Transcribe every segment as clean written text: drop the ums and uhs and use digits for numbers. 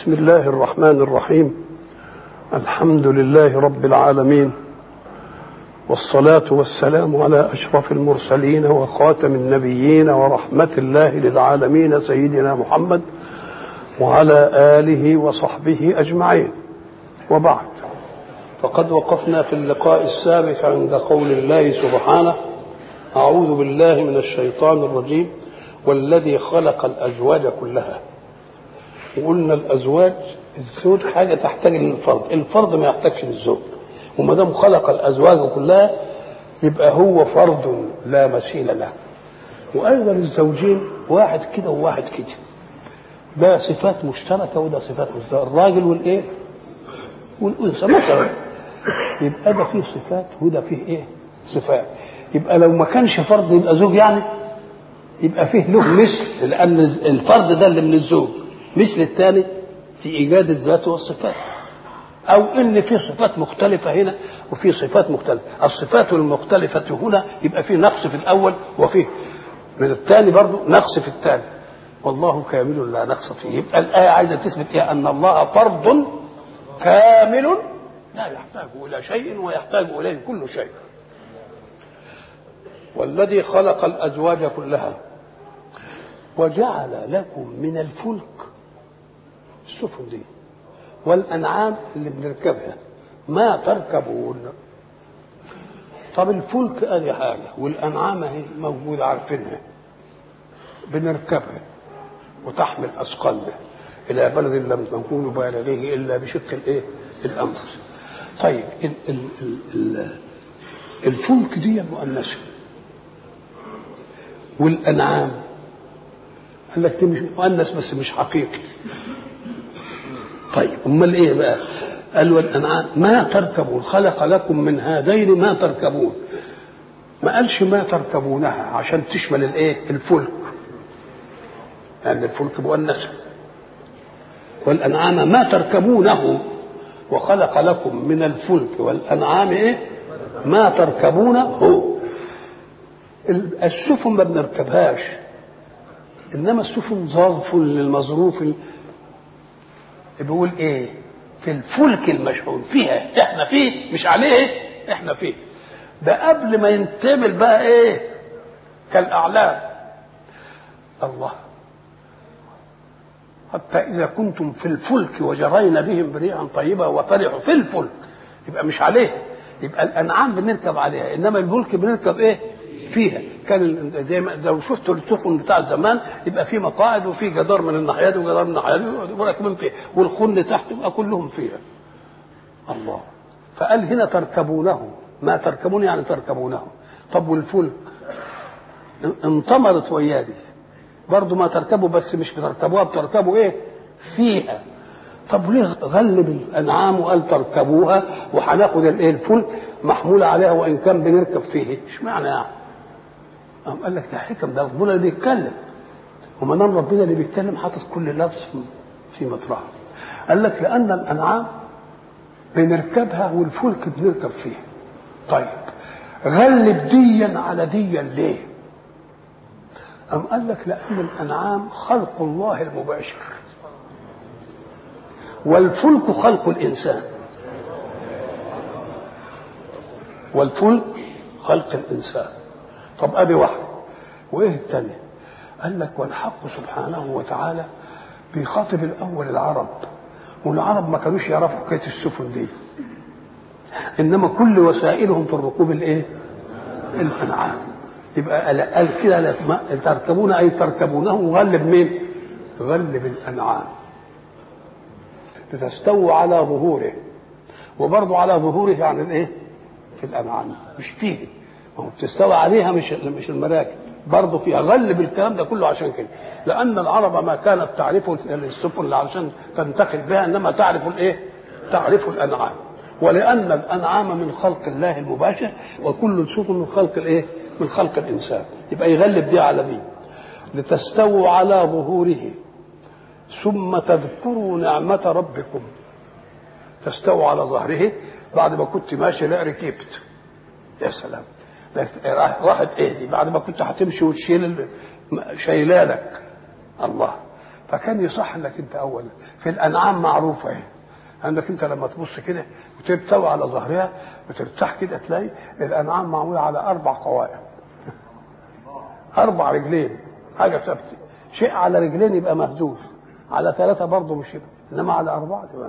بسم الله الرحمن الرحيم. الحمد لله رب العالمين، والصلاة والسلام على أشرف المرسلين وخاتم النبيين ورحمة الله للعالمين سيدنا محمد وعلى آله وصحبه أجمعين. وبعد، فقد وقفنا في اللقاء السابق عند قول الله سبحانه: أعوذ بالله من الشيطان الرجيم والذي خلق الأزواج كلها. وقلنا الأزواج، الزوج حاجة تحتاج للفرد، الفرد ما يحتاجش للزوج، وما دام خلق الأزواج كلها يبقى هو فرد لا مثيل له. وأيضا الزوجين واحد كده وواحد كده، ده صفات مشتركة وده صفات مشتركة، الراجل والإيه والأنثى مثلا، يبقى ده فيه صفات وده فيه إيه صفات. يبقى لو ما كانش فرد يبقى زوج، يعني يبقى فيه له مثل، لأن الفرد ده اللي من الزوج مثل الثاني في إيجاد الذات والصفات، أو إن في صفات مختلفة هنا وفي صفات مختلفة. الصفات المختلفة هنا يبقى فيه نقص في الأول، وفيه من الثاني برضو نقص في الثاني، والله كامل لا نقص فيه. يبقى الآية عايزة تثبت إيه؟ أن الله فرد كامل لا يحتاج إلى شيء ويحتاج إليه كل شيء. والذي خلق الأزواج كلها وجعل لكم من الفلك، السفن دي، والأنعام اللي بنركبها، ما تركبون. طب الفلك ادي حاجة، والأنعام اهي موجودة عارفينها بنركبها وتحمل أثقالنا إلى بلد لم تكونوا بالغيه إلا بشق الإيه الأنفس. طيب الفلك دي مؤنثة، والأنعام قال لك دي مش مؤنث بس مش حقيقي. طيب امال ايه بقى؟ قال والانعام ما تركبون، خلق لكم من هذين ما تركبون. ما قالش ما تركبونها عشان تشمل الايه الفلك، لان الفلك مؤنث. والانعام ما تركبونه، وخلق لكم من الفلك والانعام ايه ما تركبونه. السفن ما بنركبهاش، انما السفن ظرف للمظروف. بيقول ايه؟ في الفلك المشحون فيها، احنا فيه مش عليه، احنا فيه. ده قبل ما ينتمل بقى ايه كالاعلام. الله، حتى اذا كنتم في الفلك وجرينا بهم بريحا طيبه وفرحوا في الفلك، يبقى مش عليه. يبقى الانعام بنركب عليها، انما الفلك بنركب ايه فيها. كان زي ما لو شفتوا السفن بتاع زمان، يبقى في مقاعد وفي جدار من الناحيه دي وجدار من الناحيه دي وراكبين فيها، والخن تحت يبقى كلهم فيها. الله، فقال هنا تركبونه، ما تركبون يعني تركبونه. طب والفلك انطمرت ويادي برضو ما تركبوا، بس مش بتركبوها، بتركبوا ايه فيها. طب ليه غلب الانعام وقال تركبوها، وهناخد الايه الفلك محموله عليها وان كان بنركب فيه؟ اشمعنى يعني؟ قال لك ده حكم، ده ربنا اللي بيتكلم، وما دام ربنا اللي بيتكلم حاطط كل لفظ في مطرحه. قال لك لان الانعام بنركبها والفلك بنركب فيه. طيب غلب ديا على ديا ليه؟ قال لك لان الانعام خلق الله المباشر، والفلك خلق الانسان. والفلك خلق الانسان. طب ادي واحده، وايه الثانيه؟ قال لك والحق سبحانه وتعالى بيخاطب الاول العرب، والعرب ما كانوش يعرفوا حكايه السفن دي، انما كل وسائلهم في الركوب الايه الانعام. يبقى قال كده تركبون اي تركبونه، غلب مين؟ غلب الانعام لتستووا على ظهوره. وبرضه على ظهوره يعني الايه في الانعام مش فيه، ما هو بتستوى عليها مش المراكب، برضه فيها. غلب الكلام ده كله عشان كده، لان العرب ما كانت تعرف السفن علشان تنتقل بها، انما تعرف الايه تعرف الانعام. ولان الانعام من خلق الله المباشر، وكل السفن من خلق الايه من خلق الانسان. يبقى يغلب دي على دي. لتستووا على ظهوره ثم تذكروا نعمة ربكم. تستووا على ظهره، بعد ما كنت ماشي لا ركبت، يا سلام، راحت ايه دي؟ بعد ما كنت هتمشي وتشيل شايلالك الله، فكان يصح انك انت اولا في الانعام معروفه اهي، انك انت لما تبص كده وتبتوي على ظهرها وترتاح كده تلاقي الانعام معموله على 4 قوائم، 4 رجلين، حاجه ثابته. شيء على رجلين يبقى مهزوز، على 3 برضه مش يبقى، انما على 4 تبقى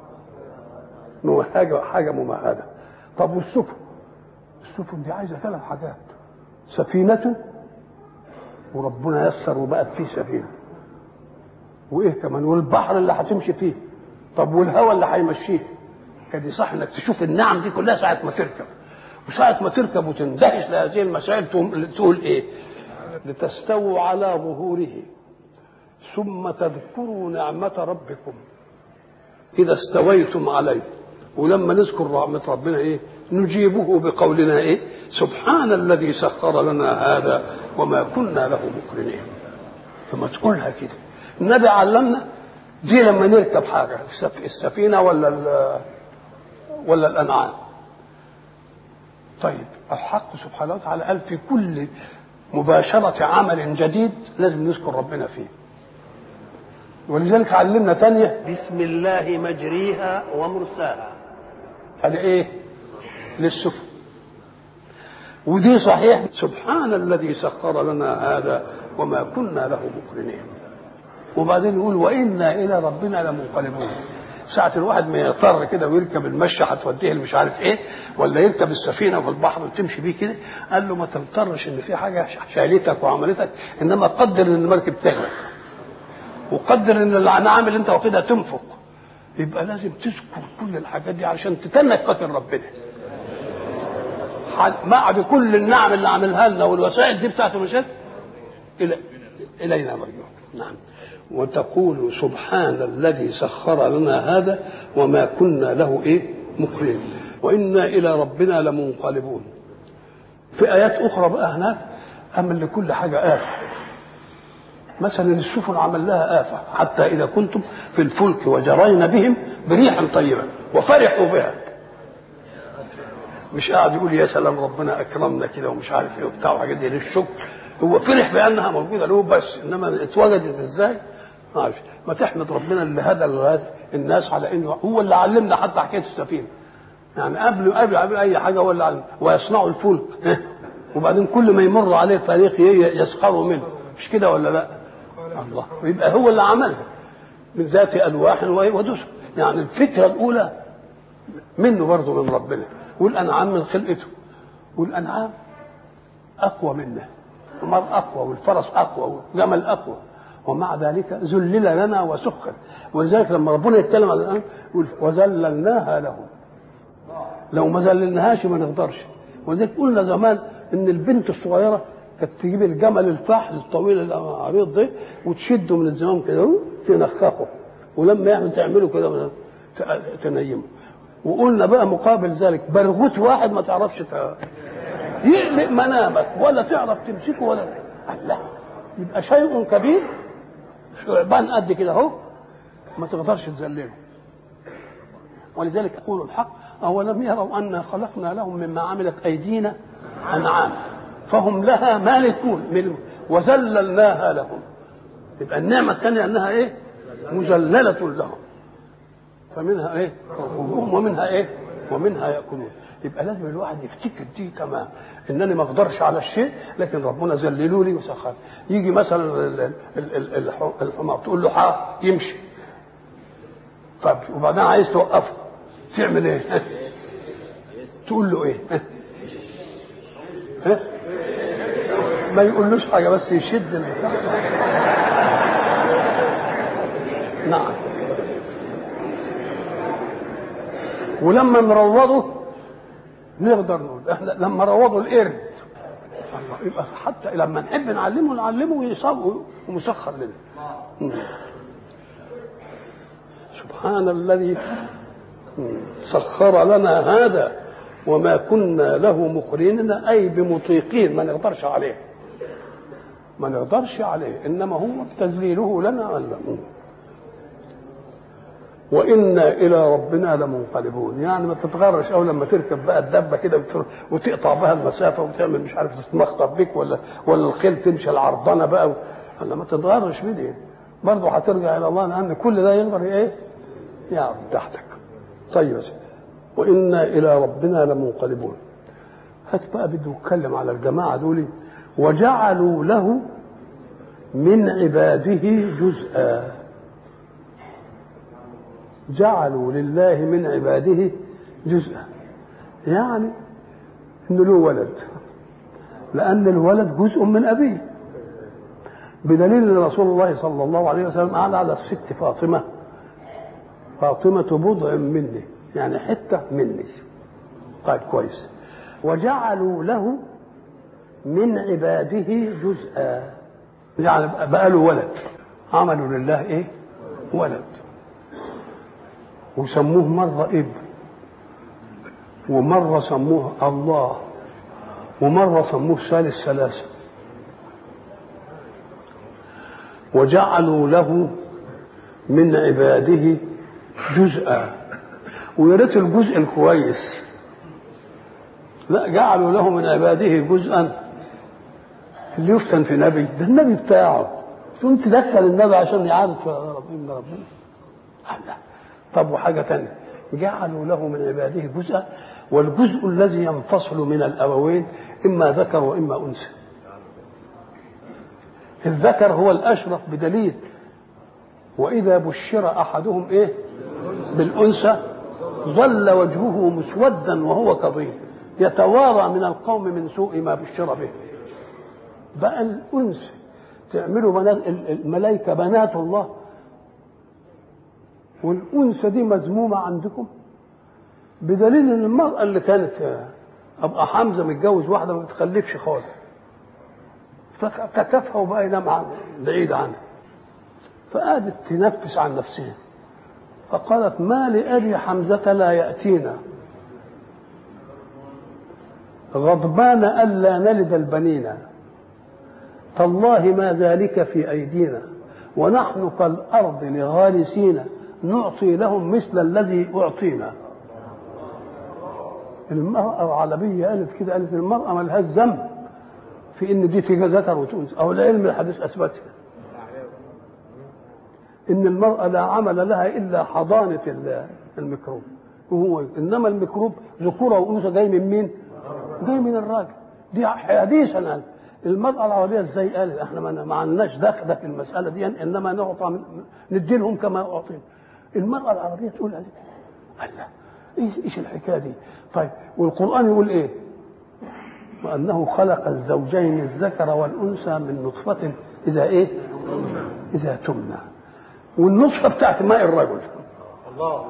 حاجه ممهده. طب والسفن؟ السفن دي عايزه 3 حاجات: سفينه، وربنا يسر وبقت فيه سفينه، وايه كمان؟ والبحر اللي هتمشي فيه. طب والهواء اللي هيمشيه. كان يصح انك تشوف النعم دي كلها ساعه ما تركب، وساعه ما تركب وتندهش لهذه المسائل تقول ايه؟ لتستووا على ظهوره ثم تذكروا نعمه ربكم اذا استويتم عليه. ولما نذكر رحمه ربنا ايه؟ نجيبه بقولنا ايه؟ سبحان الذي سخر لنا هذا وما كنا له مقرنين. ثم تقولها كده. النبي علمنا دي لما نركب حاجه، السفينه ولا الانعام. طيب الحق سبحانه وتعالى قال في كل مباشره عمل جديد لازم نذكر ربنا فيه، ولذلك علمنا ثانيه بسم الله مجريها ومرساها. هذا ايه؟ للسفن. ودي صحيح سبحان الذي سخر لنا هذا وما كنا له مقرنين. وبعدين يقول وإنا إلى ربنا لمنقلبون. ساعة الواحد ما يضطر كده ويركب المشة هتوديه اللي مش عارف ايه، ولا يركب السفينة في البحر وتمشي بيه كده، قال له ما تضطرش ان في حاجة شالتك وعملتك، انما قدر ان المركب تغرق، وقدر ان الانعام اللي انت واخدها تنفق. يبقى لازم تذكر كل الحاجات دي علشان تتنك فاكر ربنا مع بكل النعم اللي عملها لنا والوسائل دي بتاعت المشاهد الينا مرجعون. نعم. وتقول سبحان الذي سخر لنا هذا وما كنا له ايه؟ مقرنين. وانا الى ربنا لمنقلبون. في ايات اخرى بقى هناك امن لكل حاجه آفة. مثلا السفن عمل لها آفة، حتى اذا كنتم في الفلك وجرين بهم بريح طيبه وفرحوا بها. مش قاعد يقول يا سلام ربنا اكرمنا كده ومش عارف ايه وبتاع وحاجات دي للشكر، هو فرح بانها موجوده له بس، انما اتوجدت ازاي؟ ما اعرفش. ما تحمد ربنا اللي هدى الناس على انه هو اللي علمنا حتى حكايه السفينه. يعني قبل اي حاجه هو اللي علم ويصنعوا الفلك، وبعدين كل ما يمر عليه طريق يسخروا منه، مش كده ولا لا؟ الله. ويبقى هو اللي عملها من ذات الواح ودسر. يعني الفكره الاولى منه برضه من ربنا، والانعام من خلقته، والانعام اقوى منه، المرء اقوى والفرس اقوى والجمل اقوى، ومع ذلك ذلل لنا وسخر. ولذلك لما ربنا يتكلم على الانعام يقول وذللناها لهم. لو ما ذللناهاش ما نقدرش. ولذلك قلنا زمان ان البنت الصغيره كانت تجيب الجمل الفحل الطويل العريض ده وتشده من الزمام كده تنخخه، ولما يعمل تعمله كده تنيمه. وقلنا بقى مقابل ذلك برغوت واحد ما تعرفش يقلق منامك ولا تعرف تمسكه ولا لا، يبقى شيء كبير ثعبان قد كده اهو ما تقدرش تذلله. ولذلك يقول الحق اولم يروا انا خلقنا لهم مما عملت ايدينا انعام فهم لها مالكون وذللناها لهم. يبقى النعمه الثانيه انها ايه؟ مذلله لهم، فمنها ايه؟ ركوبهم ومنها ايه؟ ومنها ياكلون. يبقى لازم الواحد يفتكر دي تمام، انني ما اقدرش على الشيء لكن ربنا ذللوا لي وسخر. يجي مثلا الحمار تقول له حا يمشي، طب وبعدين عايز توقفه تعمل ايه؟ تقول له ايه؟ ما يقولوش حاجه بس يشد البتاع. نعم. ولما نروضه نقدر نقول احنا لما روضوا القرد الله، يبقى حتى لما نحب نعلمه ويصاب ومسخر لنا. سبحان الذي سخر لنا هذا وما كنا له مقرنين، اي بمطيقين ما نقدرش عليه، ما نقدرش عليه، انما هو تذليله لنا ولا وإنا إلى ربنا لمنقلبون. يعني ما تتغرش أو لما تركب بقى الدبة كده وتقطع بها المسافة وتعمل مش عارف تتمخطر بك ولا الخيل تمشي العرضنة بقى، ولا ما تتغرش بدي. برضه هترجع الى الله، لان كل ده يقدر ايه يعرض تحتك. طيب وإنا إلى ربنا لمنقلبون. هات بقى بده يتكلم على الجماعة دول. وجعلوا له من عباده جزءا. جعلوا لله من عباده جزءا، يعني إنه له ولد، لأن الولد جزء من أبيه، بدليل أن رسول الله صلى الله عليه وسلم قال على الست فاطمة بضع مني، يعني حتة مني. طيب كويس. وجعلوا له من عباده جزءا، يعني بقى له ولد، عملوا لله ايه ولد، وسموه مرة ابن، ومرة سموه الله، ومرة سموه ثالث ثلاثة. وجعلوا له من عباده جزءا، ويا ريت الجزء الكويس، لا جعلوا له من عباده جزءا اللي يفتن في نبي، ده النبي بتاعه، ثم تدخل النبي عشان يعرف ربنا. لا. طب وحاجة تانية، جعلوا له من عباده جزءا، والجزء الذي ينفصل من الأبوين إما ذكر وإما أنثى. الذكر هو الأشرف، بدليل وإذا بشر أحدهم إيه بالأنثى ظل وجهه مسودا وهو كظيم يتوارى من القوم من سوء ما بشر به. بقى الأنثى تعملوا بنات الملائكة بنات الله، والأنثى دي مذمومة عندكم، بدليل ان المرأة اللي كانت أبقى حمزة متجوز واحدة ما بتخلفش خالص، فتكافها وبقى ينام بعيد عنها، فقعدت تنفس عن نفسها، فقالت ما لأبي حمزة لا يأتينا غضبان ألا نلد البنين، تالله ما ذلك في أيدينا ونحن كالأرض لغارسين نعطي لهم مثل الذي أعطينا. المرأة العربية قالت كده، قالت المرأة ما لهاش ذنب في إن دي تيجي ذكر وتنثى، أو العلم الحديث أثبتها إن المرأة لا عمل لها إلا حضانة الميكروب، وهو إنما الميكروب ذكورة وأنثى جاي من مين؟ جاي من الراجل. دي حديثا المرأة العربية ازاي قالت احنا ما عندناش دخل في المسألة دي، انما نعطى ندي لهم كما اعطينا. المرأة العربية تقول عليك الله ايش الحكاية دي؟ طيب والقرآن يقول ايه؟ وأنه خلق الزوجين الذكر والأنثى من نطفة إذا ايه؟ إذا تمنى، والنطفة بتاعت ماء الرجل. الله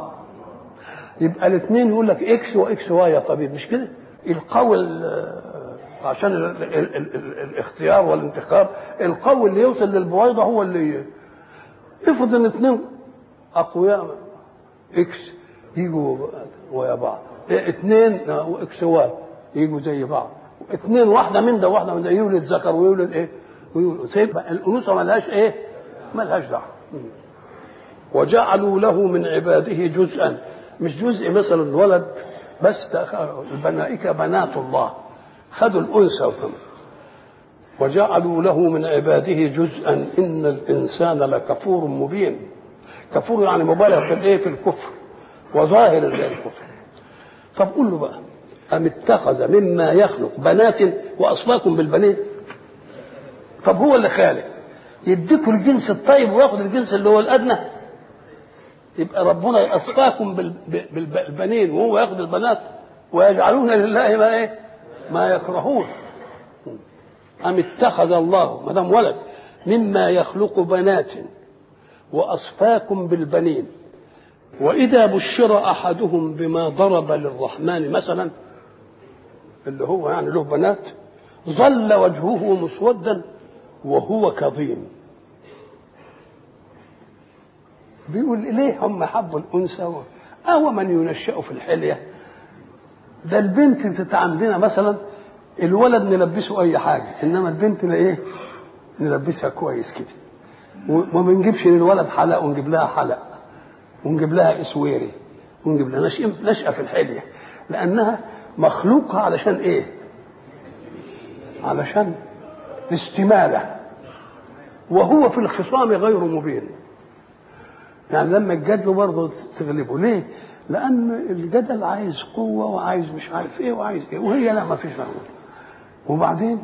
يبقى الاثنين يقول لك اكس واكس واي يا طبيب، مش كده؟ القول عشان الاختيار والانتخاب، القول اللي يوصل للبويضة هو اللي افرض ان اثنين اقوياء اكس يجوا ويا بعض، اثنين اكس واي يجوا زي بعض، اثنين واحدة من ده واحدة من ده يولد ذكر ويولد ايه ويولد سيب، الانوثة ملهاش ايه ملهاش دعوة. وجعلوا له من عباده جزءا، مش جزء مثلا ولد بس، الملائكة بنات الله خذوا الأنثى وثم. وجعلوا له من عباده جزءا إن الإنسان لكفور مبين. كفور يعني مبالغ في الايه في الكفر وظاهر الكفر. طب قول له بقى أم اتخذ مما يخلق بنات وأصفاكم بالبنين؟ طب هو اللي خالق يديكوا الجنس الطيب وياخد الجنس اللي هو الأدنى؟ يبقى ربنا أصفاكم بالبنين وهو ياخد البنات، ويجعلون لله ما ايه ما يكرهون. أم اتخذ الله ما دام ولد مما يخلق بنات وأصفاكم بالبنين وإذا بشر أحدهم بما ضرب للرحمن مثلا، اللي هو يعني له بنات، ظل وجهه مسودا وهو كظيم. بيقول ليه هم حبوا الأنثى؟ أو من ينشأ في الحلية؟ ده البنت عندنا مثلا الولد نلبسه أي حاجة، إنما البنت إيه نلبسها كويس كده، وما بنجيبش للولد حلق ونجيب لها حلق ونجيب لها اسويري ونجيب لها نشأة في الحلية، لأنها مخلوقة علشان إيه؟ علشان الاستمالة. وهو في الخصام غير مبين. يعني لما الجدل برضه تغلبه ليه؟ لأن الجدل عايز قوة وعايز مش عارف ايه وعايز ايه، وهي لا ما فيش فهم. وبعدين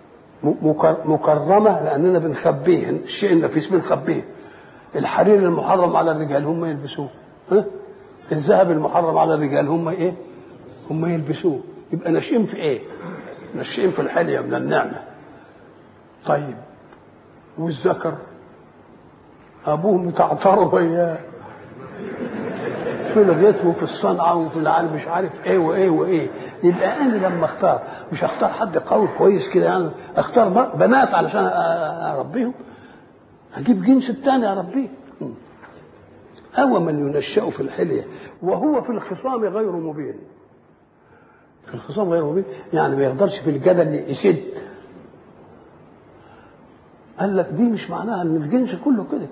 مكرمة لأننا بنخبيه الشيء النفيس بنخبيه. الحرير المحرم على الرجال هم يلبسوه، الذهب المحرم على الرجال هم ايه؟ هم يلبسوه. يبقى ناشئين في ايه؟ ناشئين في الحلية من النعمة. طيب والذكر ابوه متعطره وياه في الغيط وفي الصنعه وفي العالم مش عارف ايه وايه وايه. يبقى انا لما اختار مش اختار حد قوي كويس كده، يعني اختار بنات علشان اربيهم، اجيب جنس الثاني اربيه. أو من ينشأ في الحلية وهو في الخصام غير مبين. في الخصام غير مبين يعني ما يقدرش في الجدل يسد. قال لك دي مش معناها ان الجنس كله كده،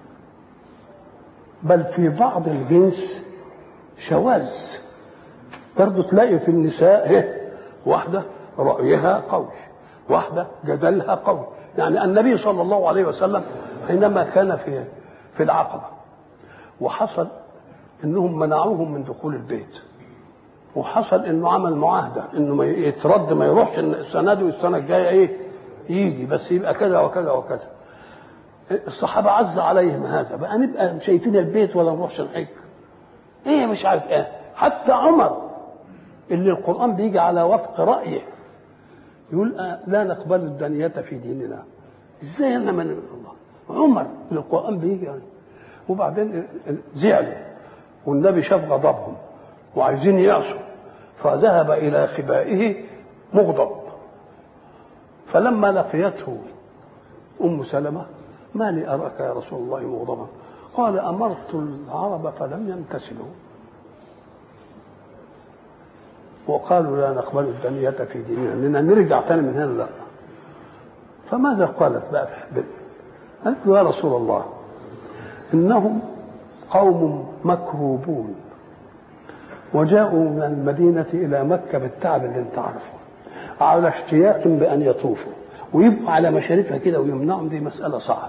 بل في بعض الجنس شواذ. برضه تلاقي في النساء واحدة رأيها قوي، واحدة جدلها قوي. يعني النبي صلى الله عليه وسلم حينما كان في العقبة وحصل انهم منعوهم من دخول البيت، وحصل انه عمل معاهده انه ما يترد، ما يروحش السنه دي والسنه الجايه ايه يجي، بس يبقى كذا وكذا وكذا. الصحابه عز عليهم هذا، بقى نبقى شايفين البيت ولا نروحش نحج ايه مش عارف ايه. حتى عمر اللي القران بيجي على وفق رايه يقول لا نقبل الدنية في ديننا. ازاي انا من الله؟ عمر اللي القران بيجي يعني. وبعدين زعلوا والنبي شاف غضبهم وعايزين يعصوا، فذهب إلى خبائه مغضب. فلما لقيته أم سلمة ما لي أراك يا رسول الله مغضبا؟ قال أمرت العرب فلم يمتثلوا وقالوا لا نقبل الدنية في ديننا، إننا نرجع تاني من هنا لا. فماذا قالت بقى؟ قالت له يا رسول الله إنهم قوم مكروبون وجاءوا من المدينة إلى مكة بالتعب اللي انت عارفه، على اشتياق بأن يطوفوا ويبقوا على مشارفها كده ويمنعهم، دي مسألة صعب.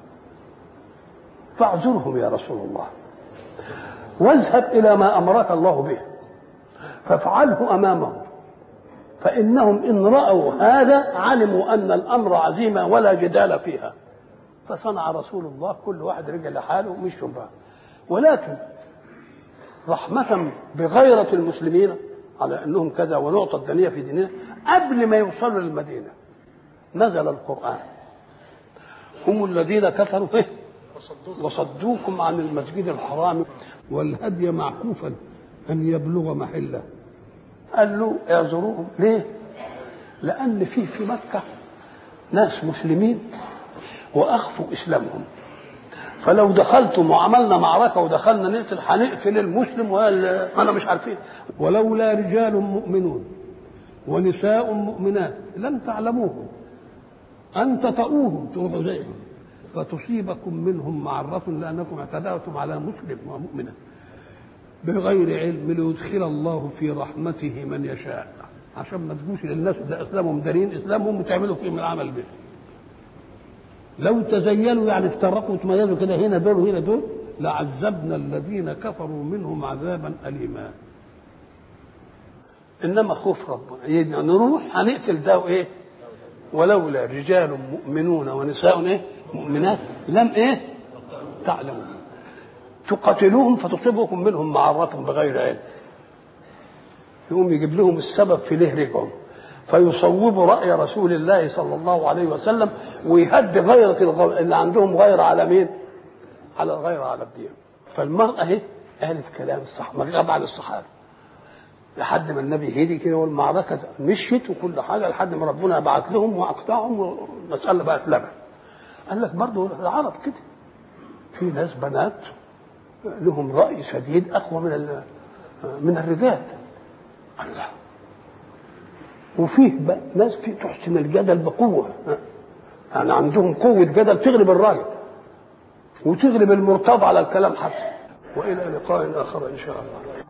فاعذرهم يا رسول الله واذهب إلى ما أمرك الله به فافعله أمامهم، فإنهم إن رأوا هذا علموا أن الأمر عزيمة ولا جدال فيها. فصنع رسول الله كل واحد رجع لحاله ومشوا بقى. ولكن رحمة بغيرة المسلمين على أنهم كذا ونعطى الدنيا في ديننا، قبل ما يوصلوا للمدينة نزل القرآن هم الذين كفروا وصدوكم عن المسجد الحرام والهدي معكوفا أن يبلغ محله. قال له اعذروهم ليه؟ لأن في مكة ناس مسلمين وأخفوا إسلامهم، فلو دخلتم وعملنا معركة ودخلنا نقتل هنقتل المسلم وأنا مش عارفين. ولولا رجال مؤمنون ونساء مؤمنات لم تعلموهم أن تطؤوهم تروحوا زيهم فتصيبكم منهم معرة لأنكم اعتدأتم على مسلم ومؤمنة بغير علم ليدخل الله في رحمته من يشاء، عشان ما تجوش للناس ده اسلامهم دارين اسلامهم وتعملوا فيهم العمل به. لو تزيلوا يعني افترقوا وتميزوا كده هنا دول وهنا دول لعذبنا الذين كفروا منهم عذابا أليما. انما خوف ربنا نروح هنقتل ده وايه؟ ولولا رجال مؤمنون ونساء ايه مؤمنات لم ايه تعلموا تقاتلوهم فتصيبكم منهم معرة بغير علم. يقوم يجيب لهم السبب في ليه رجعهم فيصوبوا رأي رسول الله صلى الله عليه وسلم ويهد غيرة اللي عندهم غير على مين؟ على الغير على الدين. فالمرأة اهي قالت كلام الصح مغاب على الصحابة لحد ما النبي هدي كده والمعركة مشيت وكل حاجة لحد ما ربنا بعت لهم وأقطعهم والمسألة بقت لبن. قال لك برضه العرب كده في ناس بنات لهم رأي شديد أقوى من الرجال. الله. وفيه ناس تحسن الجدل بقوة، يعني عندهم قوة جدل تغلب الراجل وتغلب المرتضى على الكلام حتى. وإلى لقاء آخر إن شاء الله.